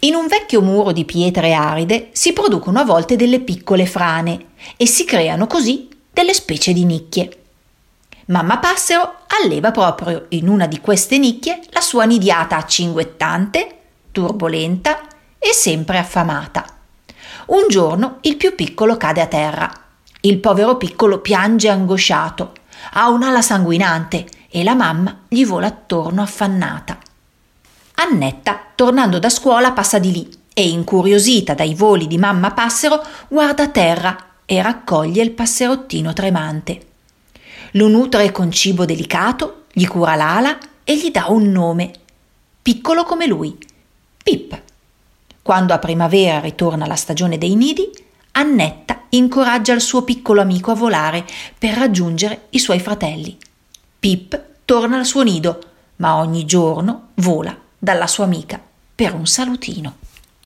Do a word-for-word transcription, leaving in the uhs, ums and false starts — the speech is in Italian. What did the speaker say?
In un vecchio muro di pietre aride si producono a volte delle piccole frane e si creano così delle specie di nicchie. Mamma Passero alleva proprio in una di queste nicchie la sua nidiata cinguettante, turbolenta e sempre affamata. Un giorno il più piccolo cade a terra. Il povero piccolo piange angosciato, ha un'ala sanguinante e la mamma gli vola attorno affannata. Annetta, tornando da scuola, passa di lì e, incuriosita dai voli di mamma Passero, guarda a terra e raccoglie il passerottino tremante. Lo nutre con cibo delicato, gli cura l'ala e gli dà un nome, piccolo come lui, Pip. Quando a primavera ritorna la stagione dei nidi, Annetta incoraggia il suo piccolo amico a volare per raggiungere i suoi fratelli. Pip torna al suo nido, ma ogni giorno vola dalla sua amica per un salutino.